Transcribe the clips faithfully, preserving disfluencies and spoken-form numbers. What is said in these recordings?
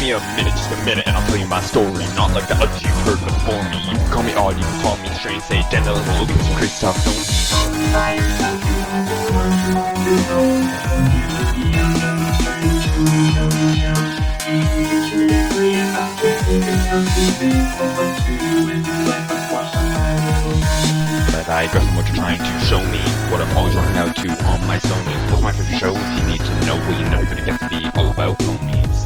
me a minute, just a minute, and I'll tell you my story. Not like the others you've heard before me. You can call me odd, you can call me strange, say gender, look at some crazy stuff, don't But I guess what you're trying to show me, what I'm always running out to on my Sony. What's my favorite show? If you need to know, well, you're never gonna get to be all about homies.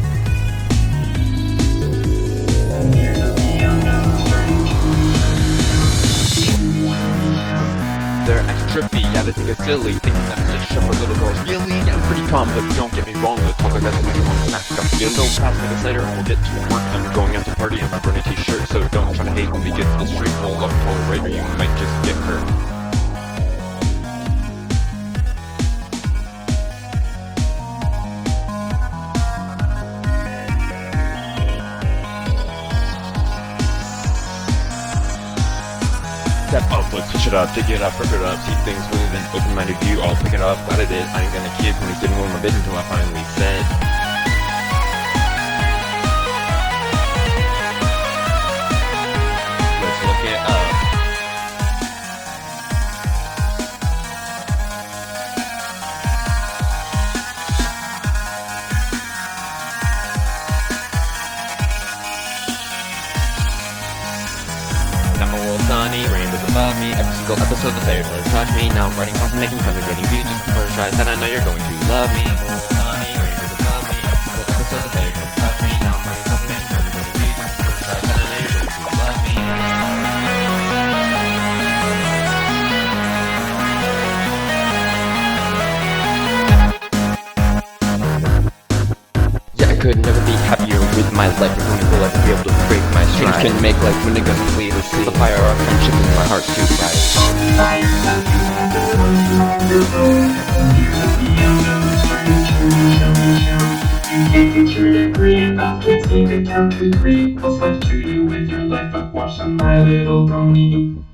They're extra trippy, yeah, they think it's silly, thinking that it's just for little girls. Really, yeah, I'm pretty calm, but don't get me wrong, the talk like that makes me want to smack up. Feel so fast, minutes later, and we'll get to work. I'm going out to party in my burning t-shirt, so don't try to hate when we get to the street. Roll up for a raid, or you might just get hurt. Step up, let's switch it up, dig it up, rip it up, see things with an open-minded view, I'll pick it up, glad I did, I ain't gonna kid when he's didn't want my bid until I finally said. Let's look it up. Now a world sunny, rainbows above me, every single episode the players let touch me. Now I'm writing songs and making tons of getting views just before I try that I know you're going to love me. World sunny, rainbows above me, every single episode the players let touch me. Now I'm writing songs and making tons of getting views just before I try that I know you're going to love me. Yeah, I could never be happier with my life. I'm going to feel like to be able to break my stride. Change can make life when it gonna flee the sea. The fire of friendship in my heart too bright. Take account to creep, cause I've treated with your life, I've watched on My Little Pony.